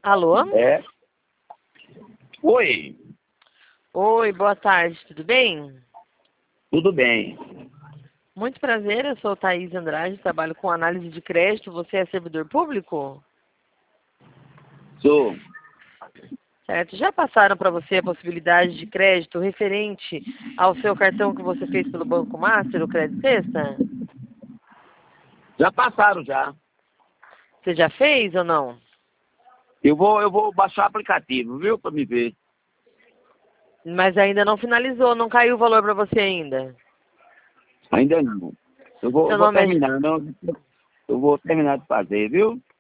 Alô? É. Oi, Oi, boa tarde, tudo bem? tudo bem? Muito prazer, eu sou Thaís Andrade, trabalho com análise de crédito. Você é servidor público? Sou. Certo. Já passaram para você a possibilidade de crédito referente ao seu cartão que você fez pelo Banco Master, o Crédito Sexta? Já passaram já. Você já fez ou não? Eu vou baixar o aplicativo, viu? Pra me ver. Mas ainda não finalizou, não caiu o valor para você ainda. Ainda não. Eu Seu vou nome é... terminar, não. Eu vou terminar de fazer, viu?